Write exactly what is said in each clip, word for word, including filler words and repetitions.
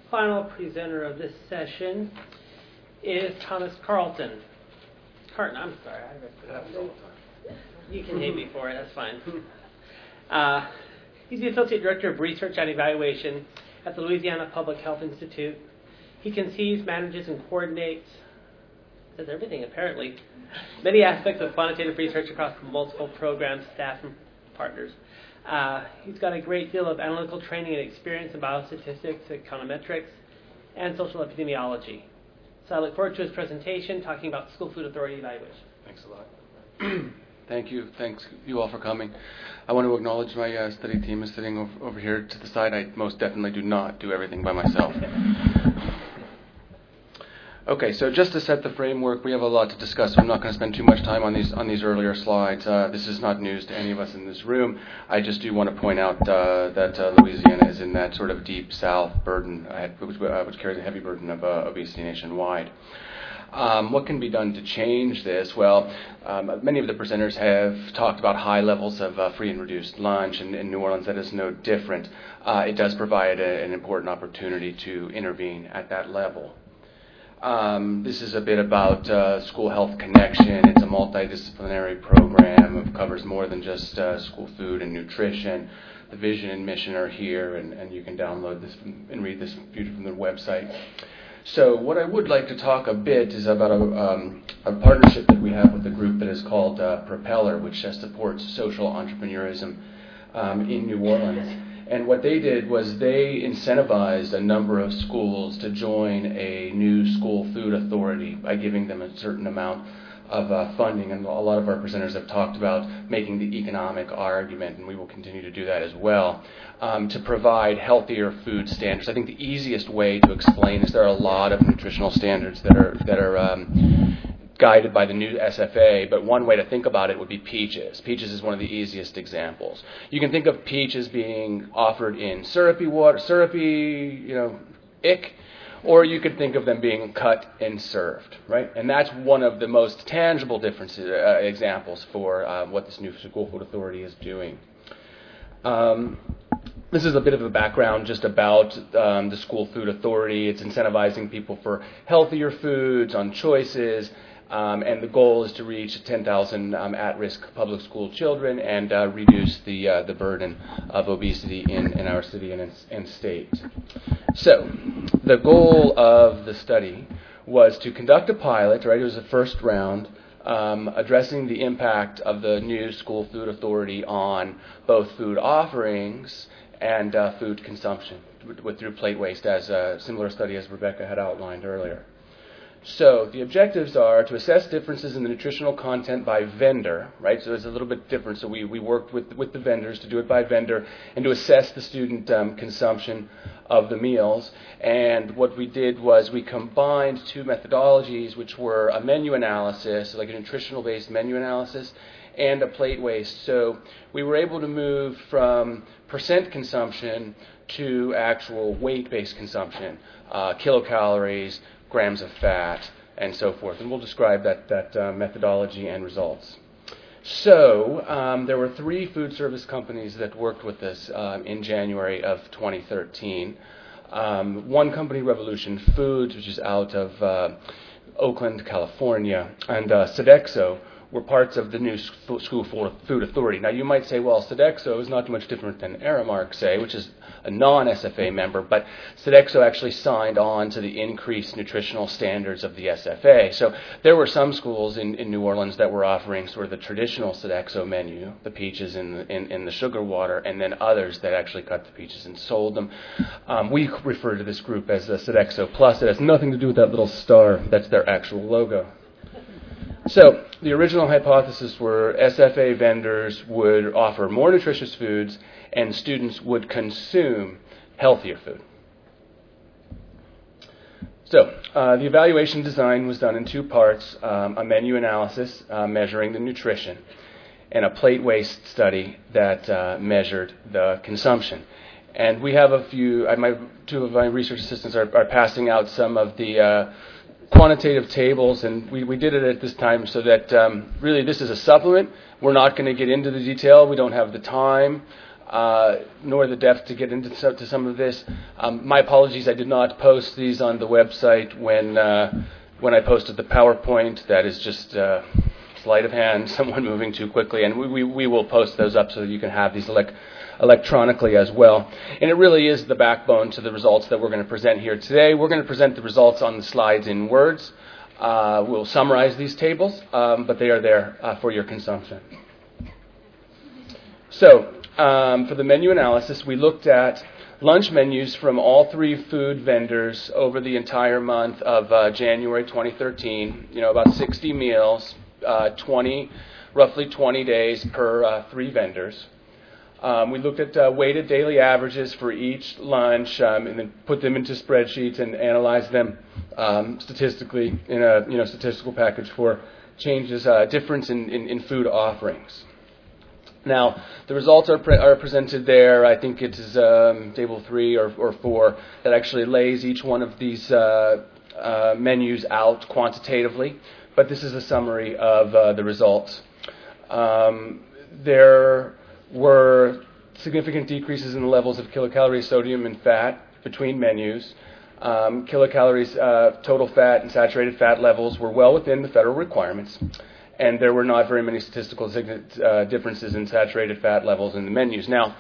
final presenter of this session is Thomas Carlton. Carton, I'm sorry. I messed it up. You can hate me for it. That's fine. Uh, he's the Associate Director of Research and Evaluation at the Louisiana Public Health Institute. He conceives, manages, and coordinates, does everything apparently, many aspects of quantitative research across multiple programs, staff, and partners. Uh, he's got a great deal of analytical training and experience in biostatistics, econometrics, and social epidemiology. So I look forward to his presentation talking about School Food Authority evaluation. Thanks a lot. Thank you. Thanks you all for coming. I want to acknowledge my uh, study team is sitting over, over here to the side. I most definitely do not do everything by myself. Okay, so just to set the framework, we have a lot to discuss, so I'm not going to spend too much time on these on these earlier slides. Uh, this is not news to any of us in this room. I just do want to point out uh, that uh, Louisiana is in that sort of deep south burden, uh, which, uh, which carries a heavy burden of uh, obesity nationwide. Um, what can be done to change this? Well, um, many of the presenters have talked about high levels of uh, free and reduced lunch, and in New Orleans that is no different. Uh, it does provide a, an important opportunity to intervene at that level. Um, this is a bit about uh, School Health Connection. It's a multidisciplinary program. It covers more than just uh, school food and nutrition. The vision and mission are here, and, and you can download this from, and read this viewed from the website. So what I would like to talk a bit is about a, um, a partnership that we have with a group that is called uh, Propeller, which uh, supports social entrepreneurism um, in New Orleans. And what they did was they incentivized a number of schools to join a new school food authority by giving them a certain amount of uh, funding. And a lot of our presenters have talked about making the economic argument, and we will continue to do that as well, um, to provide healthier food standards. I think the easiest way to explain is there are a lot of nutritional standards that are that are um, guided by the new S F A, but one way to think about it would be peaches. Peaches is one of the easiest examples. You can think of peaches being offered in syrupy water, syrupy, you know, ick, or you could think of them being cut and served, right? And that's one of the most tangible differences, uh, examples for uh, what this new School Food Authority is doing. Um, This is a bit of a background just about um, the School Food Authority. It's incentivizing people for healthier foods on choices, um, and the goal is to reach ten thousand um, at-risk public school children and uh, reduce the uh, the burden of obesity in, in our city and, and state. So, the goal of the study was to conduct a pilot, right? It was the first round, Um, addressing the impact of the new School Food Authority on both food offerings and uh, food consumption with, with through plate waste, as a similar study as Rebecca had outlined earlier. So the objectives are to assess differences in the nutritional content by vendor, right? So it's a little bit different. So we, we worked with, with the vendors to do it by vendor and to assess the student um, consumption of the meals. And what we did was we combined two methodologies, which were a menu analysis, like a nutritional-based menu analysis, and a plate waste. So we were able to move from percent consumption to actual weight-based consumption, uh, kilocalories, grams of fat, and so forth. And we'll describe that, that uh, methodology and results. So um, there were three food service companies that worked with us um, in January of twenty thirteen. Um, one company, Revolution Foods, which is out of uh, Oakland, California, and uh, Sodexo were parts of the new School Food Authority. Now you might say, well, Sodexo is not too much different than Aramark, say, which is a non-S F A member, but Sodexo actually signed on to the increased nutritional standards of the S F A. So there were some schools in, in New Orleans that were offering sort of the traditional Sodexo menu, the peaches in the, in, in the sugar water, and then others that actually cut the peaches and sold them. Um, we refer to this group as the Sodexo Plus. It has nothing to do with that little star. That's their actual logo. So the original hypothesis were S F A vendors would offer more nutritious foods and students would consume healthier food. So uh, the evaluation design was done in two parts, um, a menu analysis uh, measuring the nutrition and a plate waste study that uh, measured the consumption. And we have a few, uh, my, two of my research assistants are, are passing out some of the uh, quantitative tables, and we, we did it at this time so that um, really this is a supplement. We're not going to get into the detail. We don't have the time. uh, nor the depth to get into so, to some of this. Um, my apologies, I did not post these on the website when uh, when I posted the PowerPoint. That is just uh, sleight of hand, someone moving too quickly, and we, we, we will post those up so that you can have these elec- electronically as well. And it really is the backbone to the results that we're going to present here today. We're going to present the results on the slides in words. Uh, we'll summarize these tables, um, but they are there uh, for your consumption. So, um, for the menu analysis, we looked at lunch menus from all three food vendors over the entire month of uh, January twenty thirteen. You know, about sixty meals, uh, twenty, roughly twenty days per uh, three vendors. Um, we looked at uh, weighted daily averages for each lunch, um, and then put them into spreadsheets and analyzed them um, statistically in a you know statistical package for changes, uh, difference in, in, in food offerings. Now, the results are, pre- are presented there. I think it is um, table three or, or four that actually lays each one of these uh, uh, menus out quantitatively. But this is a summary of uh, the results. Um, there were significant decreases in the levels of kilocalories, sodium, and fat between menus. Um, kilocalories, uh, total fat, and saturated fat levels were well within the federal requirements. And there were not very many statistical uh, differences in saturated fat levels in the menus. Now,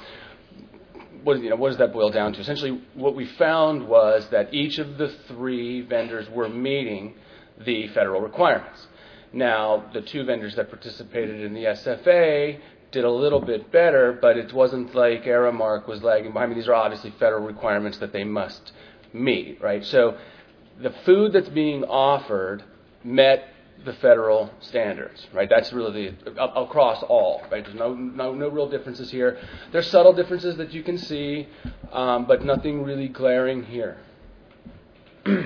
what, you know, what does that boil down to? Essentially, what we found was that each of the three vendors were meeting the federal requirements. Now, the two vendors that participated in the S F A did a little bit better, but it wasn't like Aramark was lagging behind. I mean, these are obviously federal requirements that they must meet, right? So the food that's being offered met the federal standards, right? That's really the, across all, right? There's no, no no real differences here. There's subtle differences that you can see, um, but nothing really glaring here. The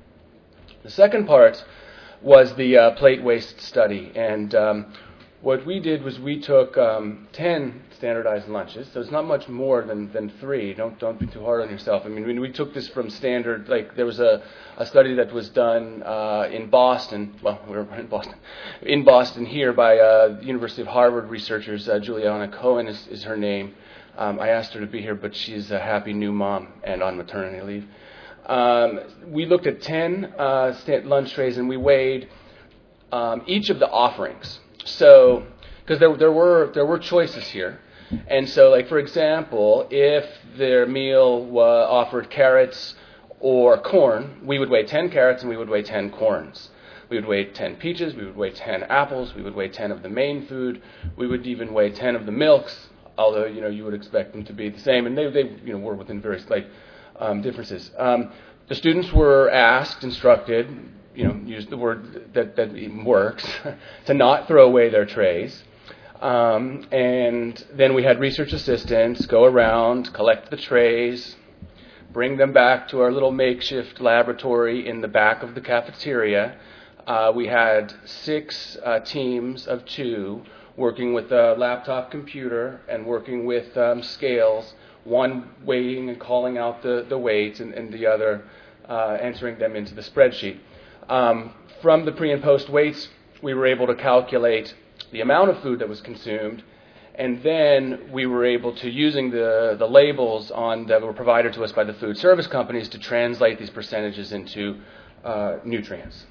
second part was the uh, plate waste study, and um, what we did was we took um, ten standardized lunches, so it's not much more than, than three. Don't don't be too hard on yourself. I mean, we, we took this from standard, like there was a, a study that was done uh, in Boston, well, we were in Boston, in Boston here by uh, University of Harvard researchers, uh, Juliana Cohen is, is her name. Um, I asked her to be here, but she's a happy new mom and on maternity leave. Um, we looked at ten uh, lunch trays and we weighed um, each of the offerings. So, because there there were there were choices here, and so like for example, if their meal uh, offered carrots or corn, we would weigh ten carrots and we would weigh ten corns. We would weigh ten peaches, we would weigh ten apples, we would weigh ten of the main food, we would even weigh ten of the milks. Although you know you would expect them to be the same, and they they you know were within very slight um, differences. Um, the students were asked, instructed. You know, use the word that, that works, to not throw away their trays. Um, and then we had research assistants go around, collect the trays, bring them back to our little makeshift laboratory in the back of the cafeteria. Uh, we had six uh, teams of two working with a laptop computer and working with um, scales, one weighing and calling out the, the weights and, and the other uh, entering them into the spreadsheet. Um, from the pre and post weights, we were able to calculate the amount of food that was consumed, and then we were able to, using the, the labels on that were provided to us by the food service companies, to translate these percentages into uh, nutrients.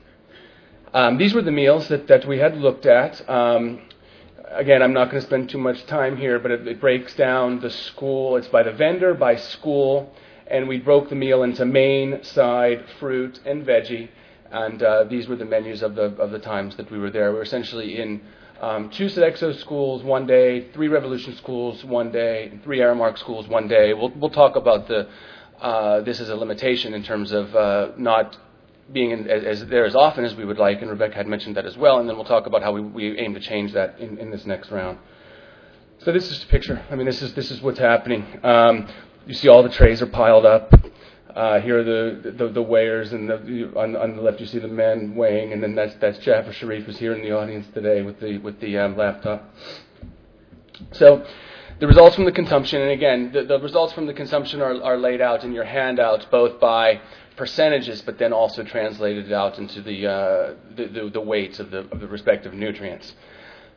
Um, these were the meals that, that we had looked at. Um, again, I'm not going to spend too much time here, but it, it breaks down the school. It's by the vendor, by school, and we broke the meal into main, side, fruit, and veggie. And uh, these were the menus of the of the times that we were there. We were essentially in um, two Sodexo schools one day, three Revolution schools one day, and three Aramark schools one day. We'll we'll talk about the uh, this as a limitation in terms of uh, not being in, as, as there as often as we would like, and Rebecca had mentioned that as well. And then we'll talk about how we, we aim to change that in, in this next round. So this is the picture. I mean, this is this is what's happening. Um, you see all the trays are piled up. Uh, here are the, the the weighers, and the, on, on the left you see the men weighing, and then that's that's Jaffer Sharif, who's here in the audience today with the with the um, laptop. So the results from the consumption, and again, the, the results from the consumption are, are laid out in your handouts, both by percentages, but then also translated out into the uh, the, the, the weights of the of the respective nutrients.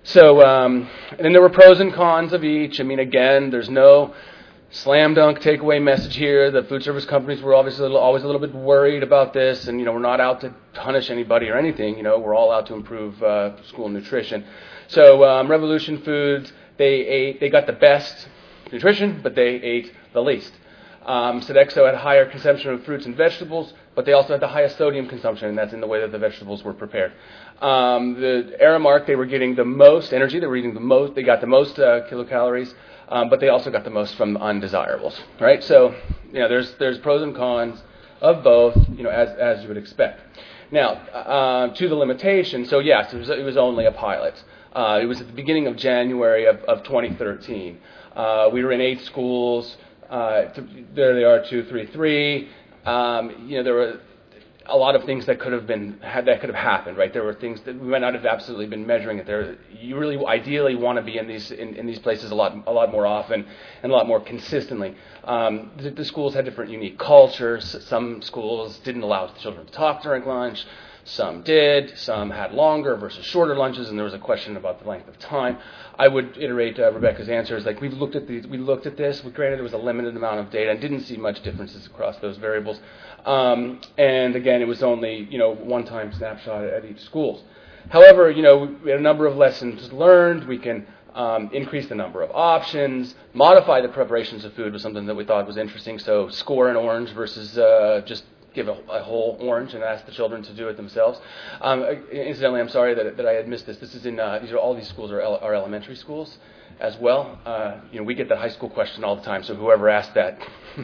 So, um, and then there were pros and cons of each. I mean, again, there's no slam dunk takeaway message here. The food service companies were obviously a little, always a little bit worried about this, and you know, we're not out to punish anybody or anything. You know, we're all out to improve uh, school nutrition. So, um, Revolution Foods, they ate, they got the best nutrition, but they ate the least. Um, Sodexo had higher consumption of fruits and vegetables, but they also had the highest sodium consumption, and that's in the way that the vegetables were prepared. Um, the Aramark, they were getting the most energy. They were eating the most. They got the most uh, kilocalories. Um, but they also got the most from undesirables, right? So, you know, there's there's pros and cons of both, you know, as as you would expect. Now, uh, to the limitation. So, yes, it was it was only a pilot. Uh, it was at the beginning of January of, of twenty thirteen. Uh, we were in eight schools. Uh, th- there they are, two, three, three. Um, you know, there were a lot of things that could have been had that could have happened, right? There were things that we might not have absolutely been measuring it there. You really ideally want to be in these in, in these places a lot a lot more often and a lot more consistently. Um, the, the schools had different unique cultures. Some schools didn't allow the children to talk during lunch. Some did. Some had longer versus shorter lunches, and there was a question about the length of time. I would iterate uh, Rebecca's answers. Like we've looked at these, we looked at this. Granted, it was a limited amount of data, and didn't see much differences across those variables. Um, and again, it was only you know one-time snapshot at each school. However, you know we had a number of lessons learned. We can um, increase the number of options, modify the preparations of food was something that we thought was interesting. So score an orange versus uh, just give a, a whole orange and ask the children to do it themselves. Um, incidentally, I'm sorry that, that I had missed this. This is in uh, these are all these schools are, ele- are elementary schools as well. Uh, you know, we get that high school question all the time. So whoever asked that,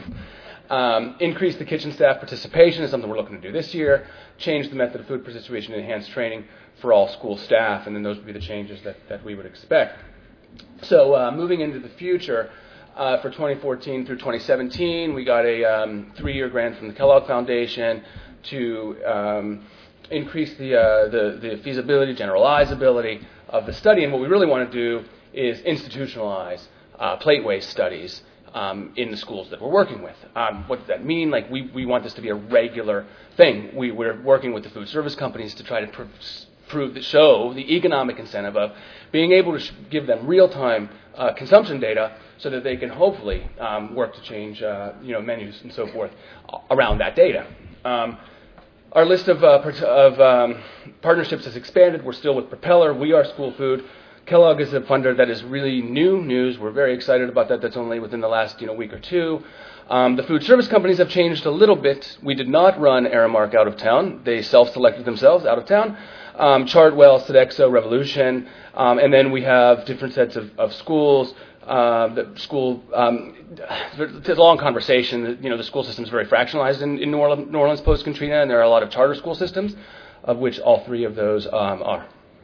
um, increase the kitchen staff participation is something we're looking to do this year. Change the method of food participation and enhance training for all school staff, and then those would be the changes that, that we would expect. So uh, moving into the future. Uh, for twenty fourteen through twenty seventeen, we got a um, three-year grant from the Kellogg Foundation to um, increase the, uh, the the feasibility, generalizability of the study. And what we really want to do is institutionalize uh, plate waste studies um, in the schools that we're working with. Um, what does that mean? Like we, we want this to be a regular thing. We, we're working with the food service companies to try to pr- prove, that show the economic incentive of being able to sh- give them real-time uh, consumption data, so that they can hopefully um, work to change, uh, you know, menus and so forth around that data. Um, our list of, uh, part- of um, partnerships has expanded. We're still with Propeller. We are School Food. Kellogg is a funder that is really new news. We're very excited about that. That's only within the last, you know, week or two. Um, the food service companies have changed a little bit. We did not run Aramark out of town. They self-selected themselves out of town. Um, Chartwell, Sodexo, Revolution, um, and then we have different sets of, of schools. Uh, the school, um, it's a long conversation. You know, the school system is very fractionalized in, in New Orleans, New Orleans post-Katrina, and there are a lot of charter school systems, of which all three of those um, are.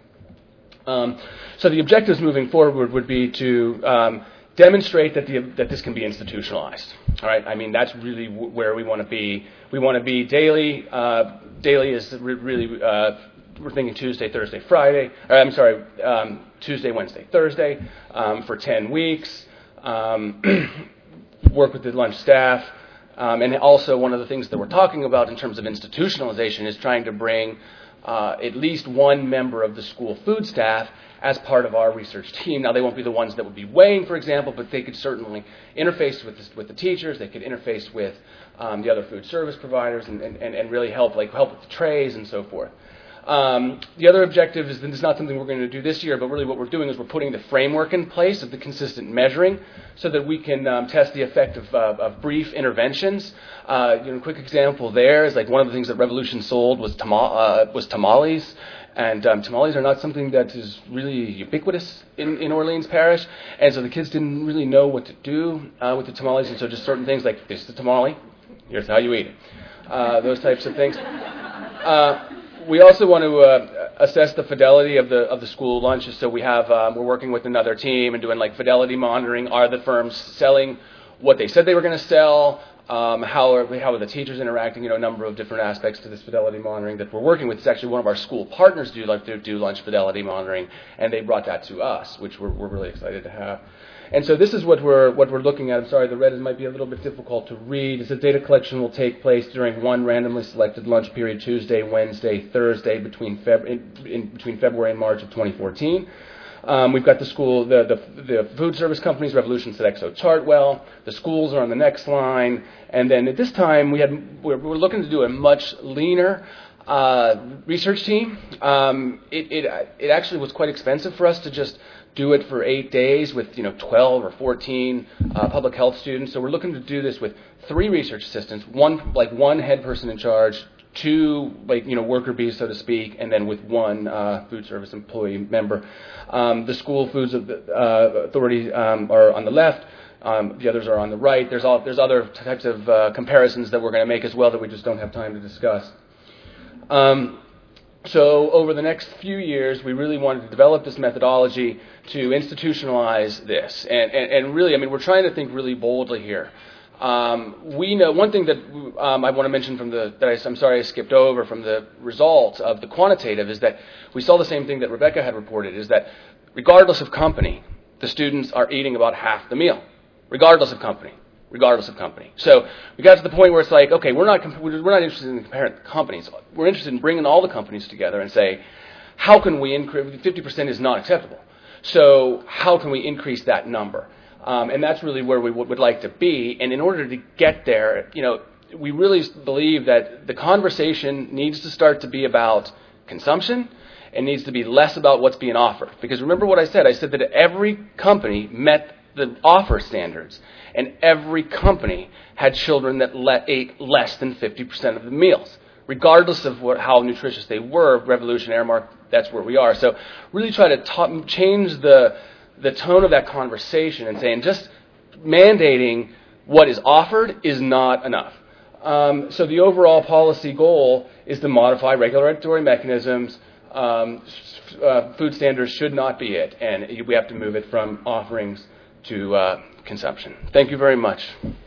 Um, so the objectives moving forward would be to um, demonstrate that the that this can be institutionalized. All right, I mean that's really w- where we want to be. We want to be daily. Uh, daily is re- really. Uh, We're thinking Tuesday, Thursday, Friday. Or, I'm sorry, um, Tuesday, Wednesday, Thursday um, for ten weeks. Um, work with the lunch staff. Um, and also one of the things that we're talking about in terms of institutionalization is trying to bring uh, at least one member of the school food staff as part of our research team. Now, they won't be the ones that would be weighing, for example, but they could certainly interface with the, with the teachers. They could interface with um, the other food service providers and, and, and really help, like help with the trays and so forth. Um, the other objective is that it's not something we're going to do this year, but really what we're doing is we're putting the framework in place of the consistent measuring so that we can um, test the effect of, uh, of brief interventions. Uh, you know, a quick example there is like one of the things that Revolution sold was, tama- uh, was tamales. And um, tamales are not something that is really ubiquitous in, in Orleans Parish. And so the kids didn't really know what to do uh, with the tamales. And so just certain things like, this is the tamale, here's how you eat it. Uh, those types of things. Uh, We also want to uh, assess the fidelity of the of the school lunches. So we have um, we're working with another team and doing like fidelity monitoring. Are the firms selling what they said they were going to sell? Um, how are how are the teachers interacting? You know, a number of different aspects to this fidelity monitoring that we're working with. It's actually one of our school partners do like to do lunch fidelity monitoring, and they brought that to us, which we're we're really excited to have. And so this is what we're what we're looking at. I'm sorry, the red might be a little bit difficult to read. Is that data collection will take place during one randomly selected lunch period, Tuesday, Wednesday, Thursday, between Feb in, in between February and March of twenty fourteen. Um, we've got the school, the, the, the food service companies, Revolution, Sodexo, Chartwell. The schools are on the next line. And then at this time, we had, we're, we're looking to do a much leaner uh, research team. Um, it, it, it actually was quite expensive for us to just do it for eight days with, you know, twelve or fourteen uh, public health students. So we're looking to do this with three research assistants, one, like one head person in charge, two, like, you know, worker bees, so to speak, and then with one uh, food service employee member. Um, the school foods of the, uh, authority um, are on the left. Um, the others are on the right. There's all, there's other types of uh, comparisons that we're going to make as well that we just don't have time to discuss. Um, so over the next few years, we really wanted to develop this methodology to institutionalize this. And, and, and really, I mean, we're trying to think really boldly here. Um, we know one thing that um, I want to mention from the that I, I'm sorry I skipped over from the results of the quantitative is that we saw the same thing that Rebecca had reported, is that regardless of company, the students are eating about half the meal, regardless of company, regardless of company. So we got to the point where it's like, okay, we're not comp- we're not interested in comparing companies. We're interested in bringing all the companies together and say, how can we increase? fifty percent is not acceptable. So how can we increase that number? Um, and that's really where we w- would like to be. And in order to get there, you know, we really believe that the conversation needs to start to be about consumption and needs to be less about what's being offered. Because remember what I said. I said that every company met the offer standards, and every company had children that let, ate less than fifty percent of the meals. Regardless of what, how nutritious they were, Revolution, Airmark, that's where we are. So really try to ta- change the the tone of that conversation and saying just mandating what is offered is not enough. Um, so the overall policy goal is to modify regulatory mechanisms. Um, uh, food standards should not be it, and we have to move it from offerings to uh, consumption. Thank you very much.